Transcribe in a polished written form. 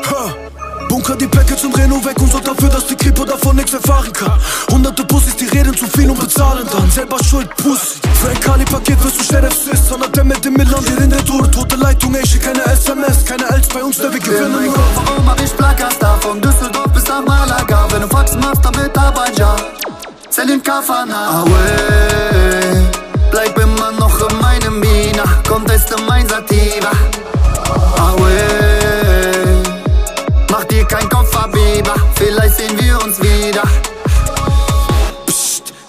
Bunker die Package und Reno weg und sorgt dafür, dass die Kripo davon nichts erfahren kann. Hunderte Pussys, die reden zu viel und bezahlen dann. Selber schuld, Pussy. Für ein Kali-Paket wirst du schnell Assist. Sondert der mit dem Milan, wir in der Tour. Tote Leitung, ey, schick keine SMS. Keine Els bei uns, der wir gewinnen nur. Warum hab ich Plakas da? Von Düsseldorf bis nach Malaga. Wenn du Faxen machst, damit Abanja. Selim Kafana, away. Bleib immer noch in meinem Mina. Conteste mein Sativa.